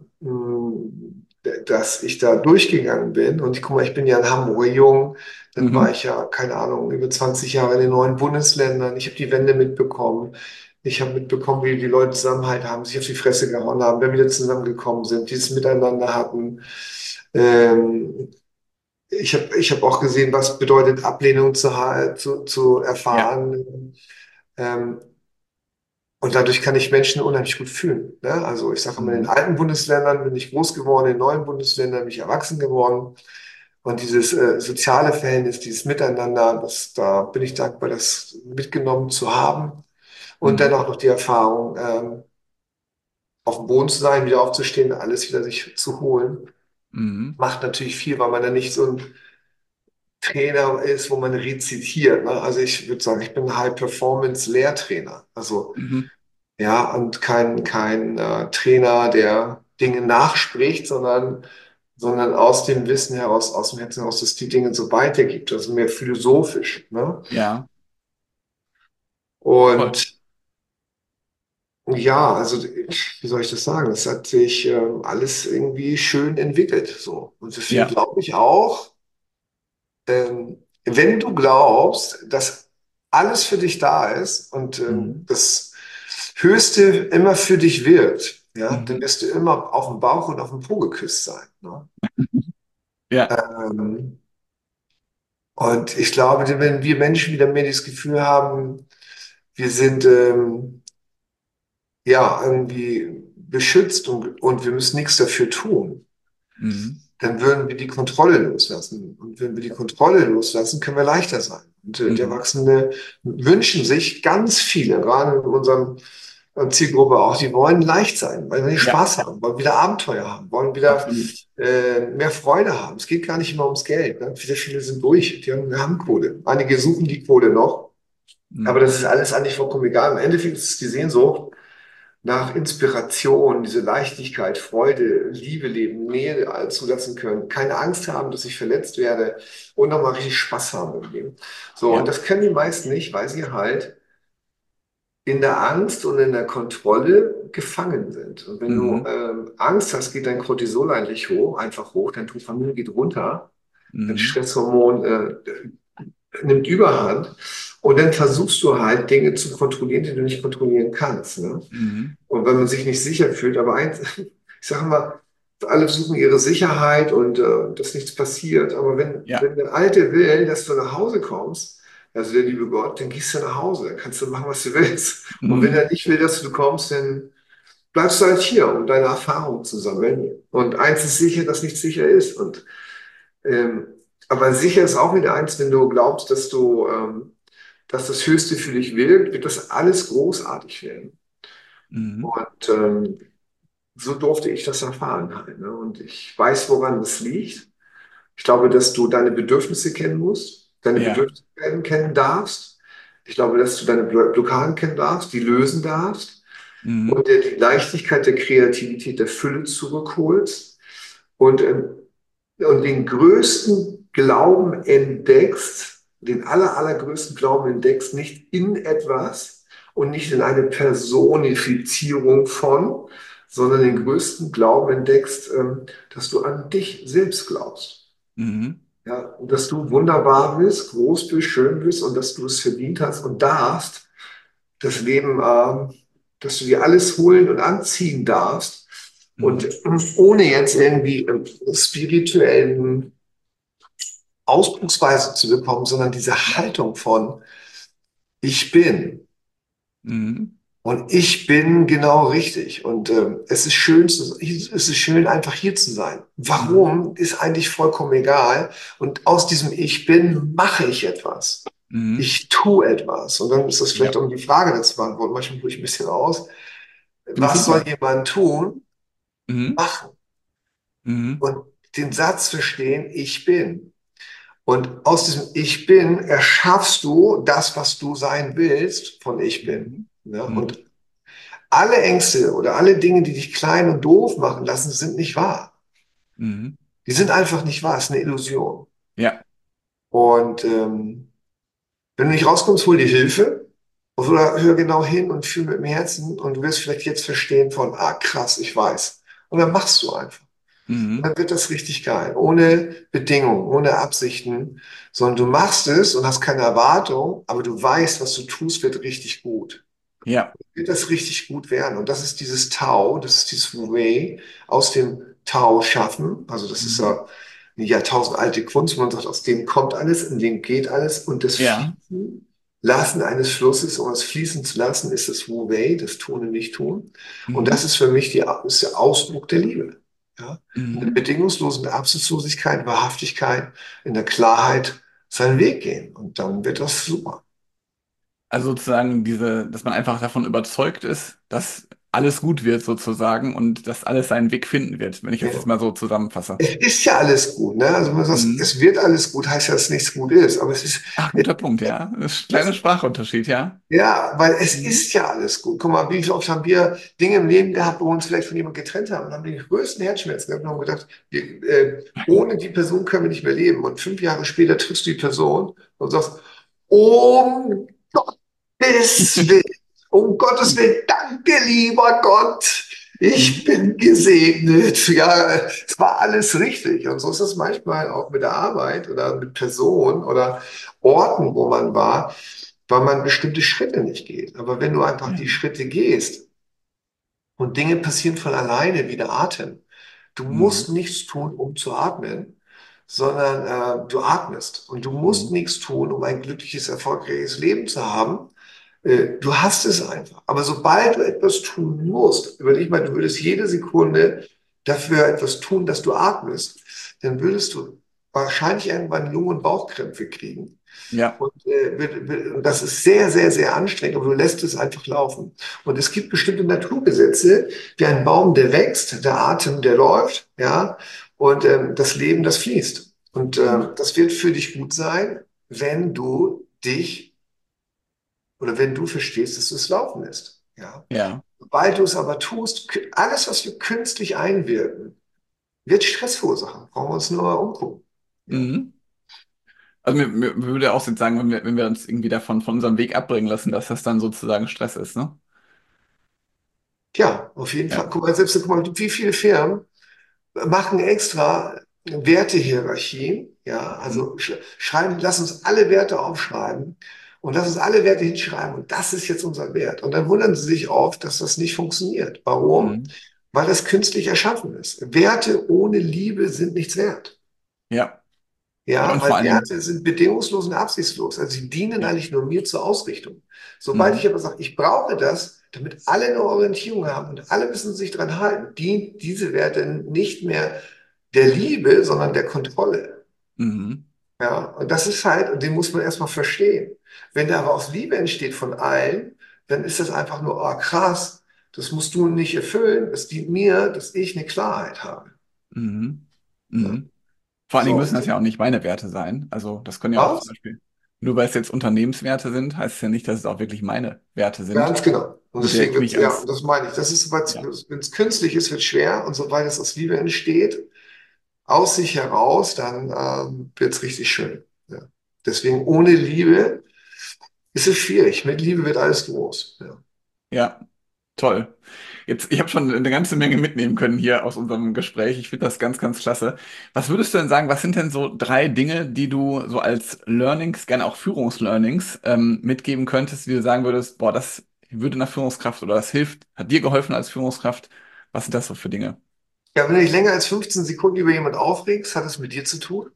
dass ich da durchgegangen bin. Und ich guck mal, ich bin ja ein Hamburger Jung. Dann war Mhm. ich ja, keine Ahnung, über 20 Jahre in den neuen Bundesländern. Ich habe die Wende mitbekommen. Ich habe mitbekommen, wie die Leute Zusammenhalt haben, sich auf die Fresse gehauen haben, dann wieder zusammengekommen sind, dieses Miteinander hatten. Ähm, ich hab auch gesehen, was bedeutet Ablehnung zu Ja. erfahren. Ähm, und dadurch kann ich Menschen unheimlich gut fühlen. Ne? Also ich sage immer, in den Mhm. alten Bundesländern bin ich groß geworden, in den neuen Bundesländern bin ich erwachsen geworden. Und dieses soziale Verhältnis, dieses Miteinander, da bin ich dankbar, das mitgenommen zu haben. Und dann Mhm. auch noch die Erfahrung, auf dem Boden zu sein, wieder aufzustehen, alles wieder sich zu holen. Mhm. Macht natürlich viel, weil man dann nicht so ein Trainer ist, wo man rezitiert. Ne? Also ich würde sagen, ich bin ein High-Performance-Lehrtrainer. Also Mhm. ja, und kein Trainer, der Dinge nachspricht, sondern aus dem Wissen heraus, aus dem Herzen heraus, dass die Dinge so weitergibt. Also mehr philosophisch. Ne? Ja, toll. Und ja, also wie soll ich das sagen? Es hat sich alles irgendwie schön entwickelt. So. Und deswegen Ja. glaube ich auch, wenn du glaubst, dass alles für dich da ist und Mhm. das Höchste immer für dich wird, ja, dann Mhm. wirst du immer auf dem Bauch und auf dem Po geküsst sein. Ne? Ja. Ähm, und ich glaube, wenn wir Menschen wieder mehr das Gefühl haben, wir sind ja irgendwie beschützt und wir müssen nichts dafür tun, Mhm. dann würden wir die Kontrolle loslassen. Und wenn wir die Kontrolle loslassen, können wir leichter sein. Und die Mhm. Erwachsenen wünschen sich ganz viele, gerade in unserem Zielgruppe auch, die wollen leicht sein, weil wir Ja, Spaß haben, wollen wieder Abenteuer haben, wollen wieder absolut. mehr Freude haben. Es geht gar nicht immer ums Geld. Ne? Sehr viele sind durch, wir haben Kohle. Einige suchen die Kohle noch, aber Mhm. das ist alles eigentlich vollkommen egal. Im Endeffekt ist es die Sehnsucht nach Inspiration, diese Leichtigkeit, Freude, Liebe leben, Nähe zulassen können, keine Angst haben, dass ich verletzt werde und nochmal richtig Spaß haben im Leben. So, und Ja. das können die meisten nicht, weil sie halt in der Angst und in der Kontrolle gefangen sind. Und wenn du Mhm. Angst hast, geht dein Cortisol eigentlich hoch, einfach hoch, dein Dopamin geht runter, dein Mhm. Stresshormon nimmt Überhand und dann versuchst du halt Dinge zu kontrollieren, die du nicht kontrollieren kannst. Ne? Mhm. Und wenn man sich nicht sicher fühlt, aber eins, ich sage mal, alle suchen ihre Sicherheit und dass nichts passiert. Aber Ja. wenn der Alte will, dass du nach Hause kommst, also der liebe Gott, dann gehst du nach Hause. Dann kannst du machen, was du willst. Und wenn er Mhm. nicht will, dass du kommst, dann bleibst du halt hier, um deine Erfahrungen zu sammeln. Und eins ist sicher, dass nichts sicher ist. Ähm, aber sicher ist auch wieder eins, wenn du glaubst, dass das Höchste für dich will, wird das alles großartig werden. Mhm. Und so durfte ich das erfahren halt. Ne? Und ich weiß, woran das liegt. Ich glaube, dass du deine Bedürfnisse kennen musst, deine Ja. Bedürfnisse kennen darfst. Ich glaube, dass du deine Blockaden kennen darfst, die lösen darfst Mhm. und dir die Leichtigkeit der Kreativität, der Fülle zurückholst und, und den größten Glauben entdeckst, den allergrößten Glauben entdeckst, nicht in etwas und nicht in eine Personifizierung von, sondern den Mhm. größten Glauben entdeckst, dass du an dich selbst glaubst. Mhm. Ja, und dass du wunderbar bist, groß bist, schön bist und dass du es verdient hast und darfst, das Leben, dass du dir alles holen und anziehen darfst. Und Mhm. ohne jetzt irgendwie spirituellen Ausdrucksweise zu bekommen, sondern diese Ja. Haltung von ich bin Mhm. und ich bin genau richtig. Und es ist schön, es ist schön, einfach hier zu sein. Mhm. Warum ist eigentlich vollkommen egal. Und aus diesem Ich bin mache ich etwas. Mhm. Ich tue etwas. Und dann ist das vielleicht, Ja. um die Frage dazu zu beantworten, manchmal hole ich ein bisschen aus. Finde ich Was soll super. jemand tun? Mhm. Machen. Mhm. Und den Satz verstehen, ich bin. Und aus diesem Ich bin erschaffst du das, was du sein willst, von Ich bin. Mhm. Ne? Und Mhm. alle Ängste oder alle Dinge, die dich klein und doof machen lassen, sind nicht wahr. Mhm. Die sind einfach nicht wahr. Es ist eine Illusion. Ja. Und wenn du nicht rauskommst, hol dir Hilfe. Oder hör genau hin und fühl mit dem Herzen und du wirst vielleicht jetzt verstehen von, ah krass, ich weiß. Und dann machst du einfach. Und Mhm. dann wird das richtig geil. Ohne Bedingungen, ohne Absichten, sondern du machst es und hast keine Erwartung, aber du weißt, was du tust, wird richtig gut. Ja. Wird das richtig gut werden. Und das ist dieses Tao, das ist dieses Wu Wei, aus dem Tao schaffen. Also das ist Mhm. ja eine jahrtausendalte Kunst. Man sagt, aus dem kommt alles, in dem geht alles. Und das Ja. Fließen Lassen eines Flusses, um es fließen zu lassen, ist das Wu Wei, das Tun und Nicht-Tun. Und das Mhm. ist für mich ist der Ausdruck der Liebe. Ja? In der Mhm. bedingungslosen Absichtslosigkeit, Wahrhaftigkeit, in der Klarheit seinen Weg gehen. Und dann wird das super. Also sozusagen dass man einfach davon überzeugt ist, dass alles gut wird sozusagen und dass alles seinen Weg finden wird, wenn ich jetzt das Ja. mal so zusammenfasse. Es ist ja alles gut, ne? Also wenn man sagt, Mhm. es wird alles gut, heißt ja, dass nichts gut ist. Aber Ach, guter Punkt, ja. Das ist ein kleiner es, Sprachunterschied, ja. ja, weil es Mhm. ist ja alles gut. Guck mal, wie oft haben wir Dinge im Leben gehabt, wo wir uns vielleicht von jemandem getrennt haben und haben den größten Herzschmerz gehabt und haben gedacht, ohne die Person können wir nicht mehr leben. Und 5 Jahre später triffst du die Person und sagst, um Gottes Willen, um Gottes Willen, danke, lieber Gott. Ich Mhm. bin gesegnet. Ja, es war alles richtig. Und so ist es manchmal auch mit der Arbeit oder mit Personen oder Orten, wo man war, weil man bestimmte Schritte nicht geht. Aber wenn du einfach Ja. die Schritte gehst und Dinge passieren von alleine wie der Atem, du musst Mhm. nichts tun, um zu atmen, sondern du atmest. Und du musst Mhm. nichts tun, um ein glückliches, erfolgreiches Leben zu haben. Du hast es einfach. Aber sobald du etwas tun musst, überleg mal, du würdest jede Sekunde dafür etwas tun, dass du atmest, dann würdest du wahrscheinlich irgendwann Lungen- und Bauchkrämpfe kriegen. Ja. Und das ist sehr, sehr, sehr anstrengend, aber du lässt es einfach laufen. Und es gibt bestimmte Naturgesetze, wie ein Baum, der wächst, der Atem, der läuft, ja, und das Leben, das fließt. Und Mhm. das wird für dich gut sein, wenn du dich oder wenn du verstehst, dass es laufen ist. Ja. Ja. Sobald du es aber tust, alles, was wir künstlich einwirken, wird Stress verursachen. Brauchen wir uns nur mal umgucken. Ja. Mhm. Also mir würde auch jetzt sagen, wenn wir uns irgendwie davon von unserem Weg abbringen lassen, dass das dann sozusagen Stress ist, ne? Tja, auf jeden Fall. Ja. Guck mal, wie viele Firmen machen extra Wertehierarchien, ja, Mhm. also schreiben, lass uns alle Werte aufschreiben und lass uns alle Werte hinschreiben und das ist jetzt unser Wert. Und dann wundern sie sich oft, dass das nicht funktioniert. Warum? Mhm. weil das künstlich erschaffen ist. Werte ohne Liebe sind nichts wert. Ja. Ja, Ja, und vor weil allen Dingen, Werte sind bedingungslos und absichtslos. Also sie dienen ja. eigentlich nur mir zur Ausrichtung. Sobald ich Mhm. aber sage, ich brauche das, damit alle eine Orientierung haben und alle müssen sich dran halten, dient diese Werte nicht mehr der Liebe, sondern der Kontrolle. Mhm. Ja, und das ist halt, und den muss man erstmal verstehen. Wenn der aber aus Liebe entsteht von allen, dann ist das einfach nur, oh krass, das musst du nicht erfüllen, es dient mir, dass ich eine Klarheit habe. Mhm. Ja, Mhm. Vor allen Dingen so, müssen das ja auch nicht meine Werte sein. Also das können ja auch zum was? Beispiel, nur weil es jetzt Unternehmenswerte sind, heißt es ja nicht, dass es auch wirklich meine Werte sind, Ganz genau. Und mit der deswegen ich wird's, mich ja, als, und das meine ich. Das ist, ja, wenn es künstlich ist, wird schwer. Und sobald es aus Liebe entsteht, aus sich heraus, dann wird es richtig schön. Ja. Deswegen ohne Liebe ist es schwierig. Mit Liebe wird alles groß. Ja. ja, toll. Jetzt, ich habe schon eine ganze Menge mitnehmen können hier aus unserem Gespräch. Ich finde das ganz, ganz klasse. Was würdest du denn sagen, was sind denn so drei Dinge, die du so als Learnings, gerne auch Führungslearnings, mitgeben könntest, wie du sagen würdest, boah, das würde einer Führungskraft oder das hilft, hat dir geholfen als Führungskraft? Was sind das so für Dinge? Ja, wenn du dich länger als 15 Sekunden über jemand aufregst, hat es mit dir zu tun.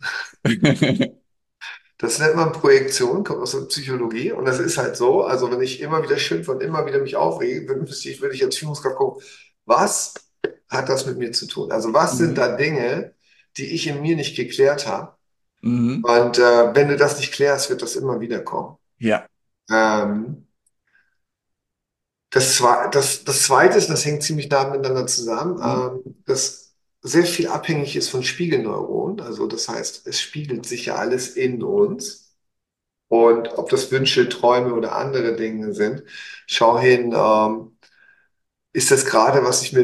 Das nennt man Projektion, kommt aus der Psychologie. Und das ist halt so. Also wenn ich immer wieder schimpfe und immer wieder mich aufrege, würde ich als Führungskraft gucken, was hat das mit mir zu tun? Also was sind Mhm. da Dinge, die ich in mir nicht geklärt habe? Mhm. Und wenn du das nicht klärst, wird das immer wieder kommen. Ja. Ähm, das Zweite ist, das hängt ziemlich nah miteinander zusammen, Mhm. dass sehr viel abhängig ist von Spiegelneuronen. Also das heißt, es spiegelt sich ja alles in uns. Und ob das Wünsche, Träume oder andere Dinge sind, schau hin, ist das gerade, was ich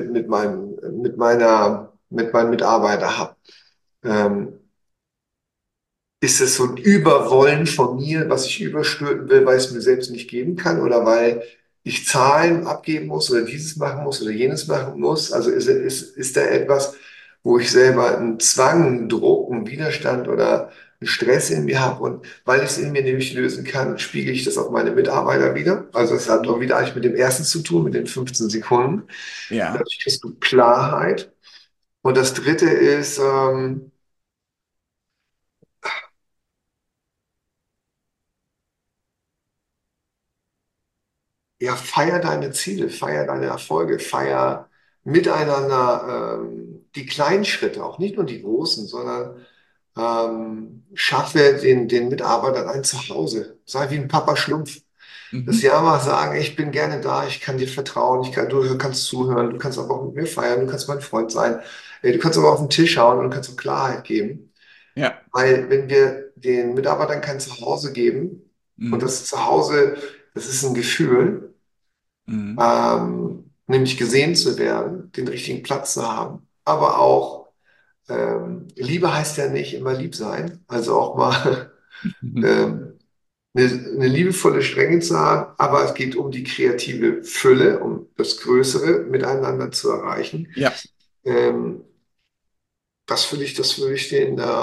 mit meinem Mitarbeiter habe? Ähm, Ist es so ein Überwollen von mir, was ich überstülpen will, weil ich es mir selbst nicht geben kann oder weil ich Zahlen abgeben muss oder dieses machen muss oder jenes machen muss? Also ist da etwas, wo ich selber einen Zwang, einen Druck, einen Widerstand oder einen Stress in mir habe und weil ich es in mir nämlich lösen kann, spiegele ich das auf meine Mitarbeiter wieder. Also es hat auch Mhm. wieder eigentlich mit dem ersten zu tun, mit den 15 Sekunden. Ja. Dadurch kriegst du Klarheit. Und das dritte ist, ja, feier deine Ziele, feier deine Erfolge, feier miteinander die kleinen Schritte, auch nicht nur die großen, sondern schaffe den Mitarbeitern ein Zuhause. Sei wie ein Papa Schlumpf. Das Mhm. ja mal sagen, ich bin gerne da, ich kann dir vertrauen, du kannst zuhören, du kannst aber auch mit mir feiern, du kannst mein Freund sein, du kannst aber auf den Tisch hauen und du kannst auch Klarheit geben. Ja. Weil wenn wir den Mitarbeitern kein Zuhause geben, und Mhm. das Zuhause, das ist ein Gefühl, Mhm. nämlich gesehen zu werden, den richtigen Platz zu haben. Aber auch, Liebe heißt ja nicht immer lieb sein, also auch mal Mhm. ähm, eine liebevolle Strenge zu haben, aber es geht um die kreative Fülle, um das Größere miteinander zu erreichen. Ja, Das würde ich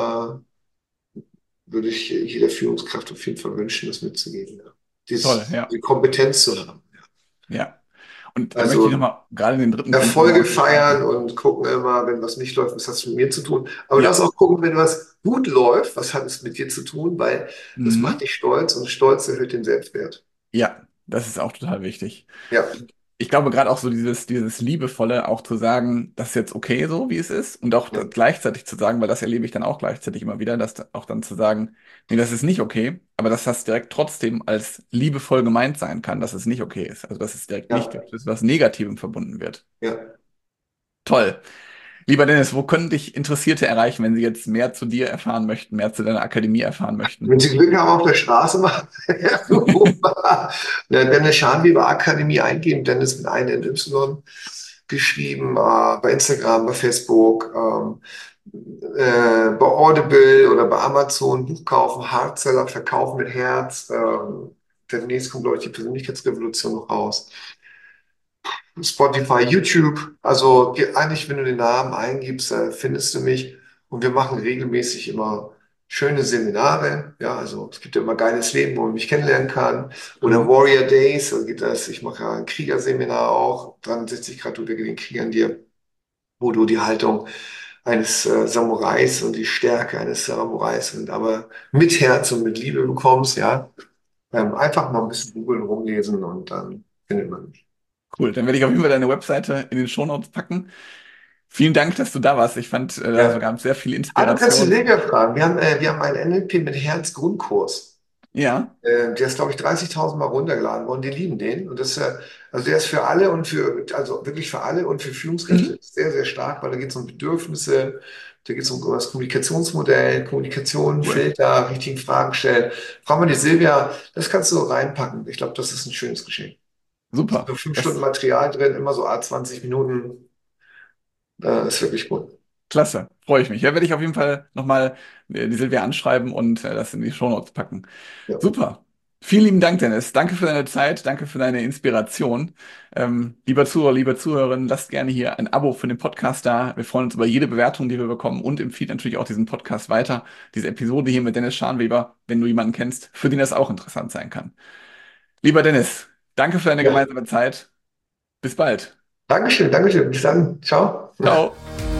würde ich jeder Führungskraft auf jeden Fall wünschen, das mitzugeben. Ja. toll, ja. Die Kompetenz zu haben. Ja. Und da möchte ich Also nochmal gerade den dritten Punkt nochmal Erfolge feiern unterstreichen. und gucken immer, wenn was nicht läuft, was hat es mit mir zu tun. Aber du Ja. darfst auch gucken, wenn was gut läuft, was hat es mit dir zu tun, weil das macht Mhm. dich stolz und Stolz erhöht den Selbstwert. Ja, das ist auch total wichtig. Ja, Ich glaube gerade auch so dieses Liebevolle, auch zu sagen, das ist jetzt okay so, wie es ist, und auch ja, gleichzeitig zu sagen, weil das erlebe ich dann auch gleichzeitig immer wieder, auch dann zu sagen, nee, das ist nicht okay, aber dass das direkt trotzdem als liebevoll gemeint sein kann, dass es nicht okay ist. Also dass es direkt nicht ja, mit was Negativem verbunden wird. ja. Toll. Lieber Dennis, wo können dich Interessierte erreichen, wenn sie jetzt mehr zu dir erfahren möchten, mehr zu deiner Akademie erfahren möchten? Wenn Sie Glück haben auf der Straße machen, Dennis Schanweber Akademie eingeben, Dennis mit einem NY geschrieben, bei Instagram, bei Facebook, bei Audible oder bei Amazon Buch kaufen, Hardseller verkaufen mit Herz. Demnächst kommt, glaube ich, die Persönlichkeitsrevolution noch raus. Spotify, YouTube. Also eigentlich, wenn du den Namen eingibst, findest du mich. Und wir machen regelmäßig immer schöne Seminare. Ja, also es gibt ja immer geiles Leben, wo man mich kennenlernen kann. Oder Mhm. Warrior Days, da geht das. Ich mache ja ein Kriegerseminar auch. 360 Grad unter den Kriegern dir. wo du die Haltung eines Samurais und die Stärke eines Samurais und aber mit Herz und mit Liebe bekommst, ja. Einfach mal ein bisschen googeln, rumlesen und dann findet man mich. Cool, dann werde ich auf jeden Fall deine Webseite in den Shownotes packen. Vielen Dank, dass du da warst. Ich fand, da Ja. sogar sehr viel Ah, du kannst die Inspiration. Silvia fragen. Wir haben einen NLP mit Herz Grundkurs. Ja. Der ist, glaube ich, 30.000 Mal runtergeladen worden. Die lieben den. Und also der ist für alle und also wirklich für alle und für Führungskräfte Mhm. sehr, sehr stark, weil da geht es um Bedürfnisse, da geht es um das Kommunikationsmodell, Kommunikation, Cool. Filter, richtigen Fragen stellen. Frag mal die Silvia, das kannst du reinpacken. Ich glaube, das ist ein schönes Geschenk. Es sind Super. nur 5 Stunden Das Material drin, immer so 20 Minuten. Ist wirklich gut. klasse. Freue ich mich. Ja, werde ich auf jeden Fall nochmal die Silvia anschreiben und das in die Shownotes packen. Ja, Super. Vielen lieben Dank, Dennis. Danke für deine Zeit, danke für deine Inspiration. Lieber Zuhörer, liebe Zuhörerin, lasst gerne hier ein Abo für den Podcast da. Wir freuen uns über jede Bewertung, die wir bekommen und empfiehlt natürlich auch diesen Podcast weiter. Diese Episode hier mit Dennis Scharnweber, wenn du jemanden kennst, für den das auch interessant sein kann. Lieber Dennis, danke für deine ja. gemeinsame Zeit. Bis bald. Dankeschön, Dankeschön. Bis dann. Ciao. Ciao.